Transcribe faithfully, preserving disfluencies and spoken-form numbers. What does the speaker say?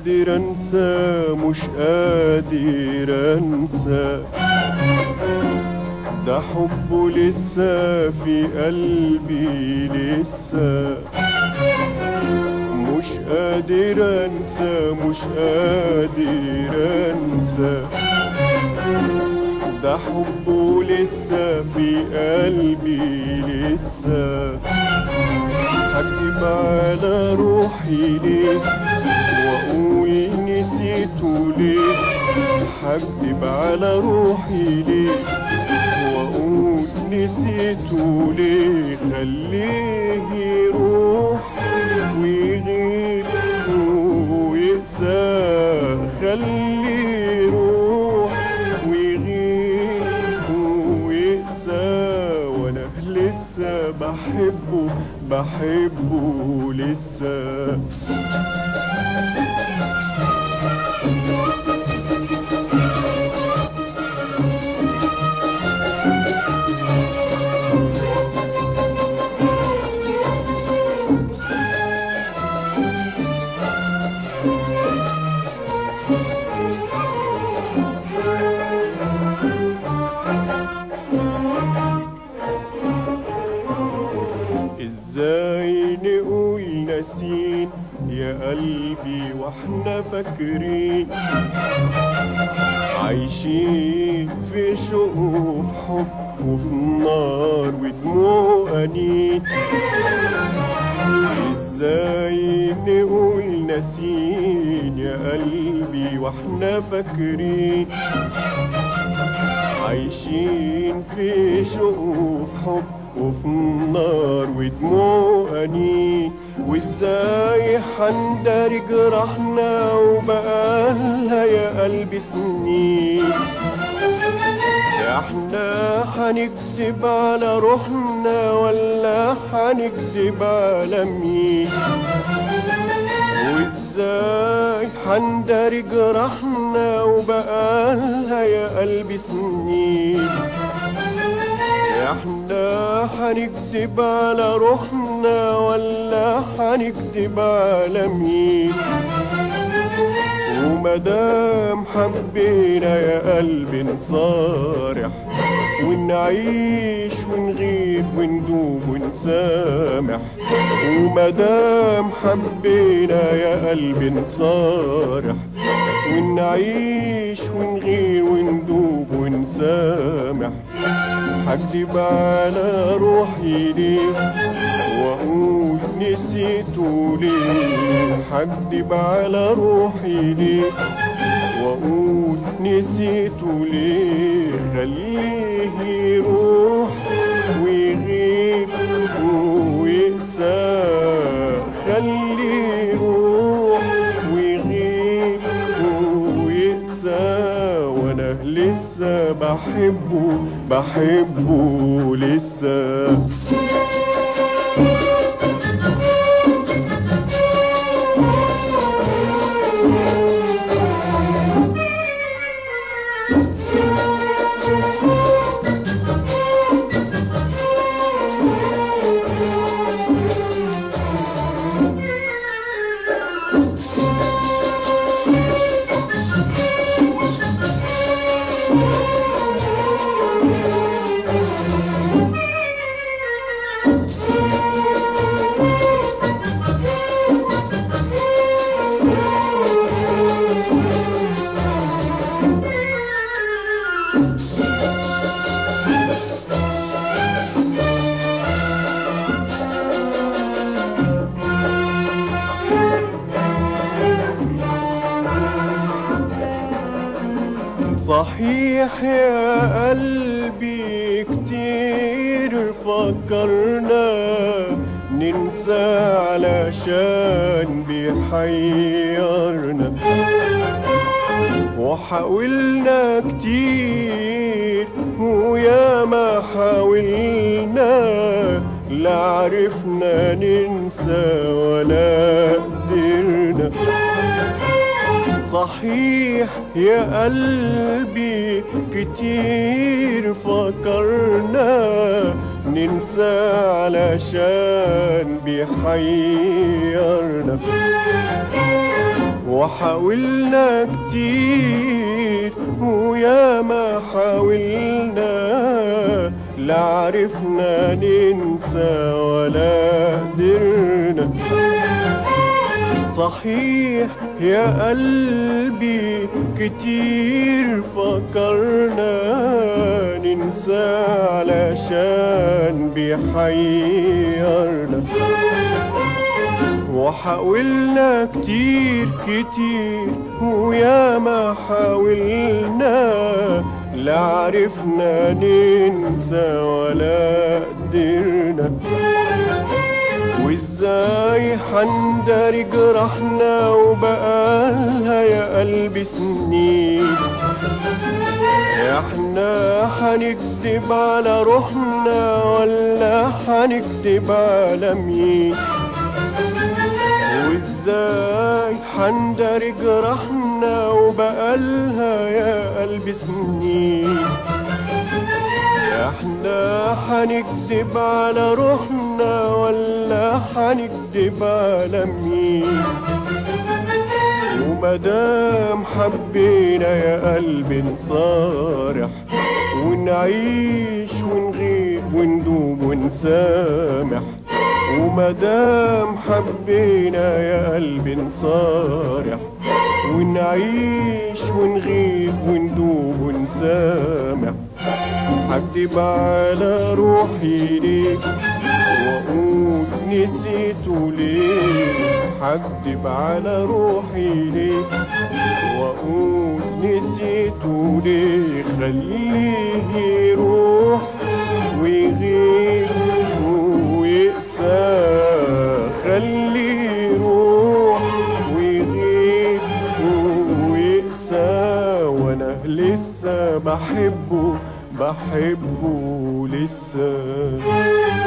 قادر انسى، مش قادر انسى، ده حبه لسه في قلبي لسه. مش قادر انسى، مش قادر انسى، ده حبه لسه في قلبي لسه. هكدب على روحي ليه واقول نسيته ليه؟ هكدب على روحي ليه واقول نسيته ليه؟ خليه يروح ويغيب ويقسى، خليه يروح ويغيب ويقسى، وانا لسه بحبه بحبه لسه. ازاي نقول ناسين يا قلبي واحنا فاكرين، عايشين في شوق وفي حب وفي نار ودموع أنين. ازاي نقول ناسين يا قلبي واحنا فاكرين، عايشين في شوق وفي حب وفي النار ودموع أنين. وازاي حنداري جرحنا وبقالها يا قلبي سنين؟ احنا حنكذب على روحنا ولا حنكذب على مين؟ وازاي حنداري جرحنا وبقالها يا قلبي سنين؟ احنا حنكذب على روحنا ولا حنكذب على مين؟ ومدام حبينا يا قلبي نصارح ونعيش ونغيب وندوب ونسامح. ومدام حبينا يا قلبي نصارح ونعيش ونغيب وندوب ونسامح. هكدب على روحي ليه واقول نسيته ليه؟ هكدب على روحي ليه واقول نسيته ليه؟ خليه يروح ويغيب ويقسى، خليه يروح ويغيب ويقسى، وانا لسه بحبه بحبه لسه. صحيح يا قلبي كتير فكرنا ننسى علشان بيحيرنا، وحاولنا كتير ويا ما حاولنا لا عرفنا ننسى ولا قدرنا. صحيح يا قلبي كتير فكرنا ننسى علشان بيحيرنا، وحاولنا كتير ويا ما حاولنا، لا عرفنا ننسى ولا قدرنا. صحيح يا قلبي كتير فكرنا ننسى علشان بيحيرنا، وحاولنا كتير كتير ويا ما حاولنا، لا عرفنا ننسى ولا قدرنا. وازاي حندري جرحنا وبقالها يا قلبي سنين، احنا حنكدب على روحنا ولا حنكدب على مين؟ وازاي حندري جرحنا وبقالها يا قلبي سنين، احنا حنكدب على روحنا ولا حنكدب على مين؟ ومدام حبينا يا قلبي نصارح ونعيش ونغيب وندوب ونسامح. ومدام حبينا يا قلبي نصارح ونعيش ونغيب وندوب ونسامح. هكدب على روحي ليك واقول نسيته ليه، هكدب على روحي ليك واقول نسيته ليه. خليه يروح ويغيب ويقسى، خليه يروح ويغيب ويقسى، وانا لسه بحبه بحبه لسه.